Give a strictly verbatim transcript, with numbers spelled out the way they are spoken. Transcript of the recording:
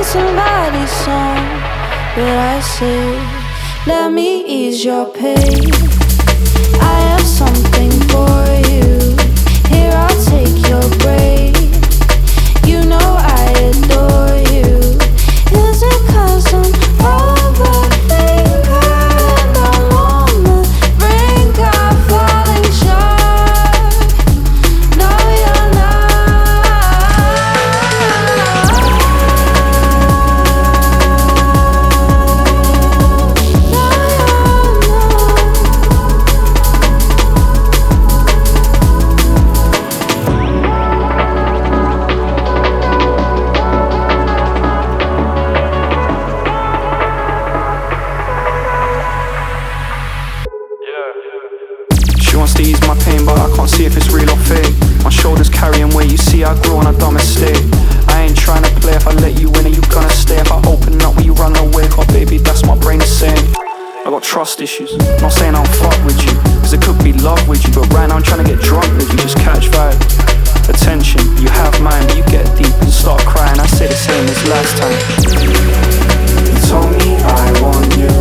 somebody's song, but I say, let me ease your pain. I have something for you. Here, I'll take your brain. You know I adore you. Is it 'cause I'm overthinking? I'm on the brink of falling short. No, you're not. No, She wants to ease my pain, but I can't see if it's real or fake. My shoulders carrying weight, you see I grew and I done mistake. I ain't trying to play, if I let you in, are you gonna stay? If I open up, will you run away? Oh baby, that's my brain is saying. I got trust issues, not saying I'll fuck with you, cause it could be love with you. But right now I'm trying to get drunk with you, just catch vibe. Attention, you have mine, but you get deep and start crying. I say the same as last time. You told me I want you,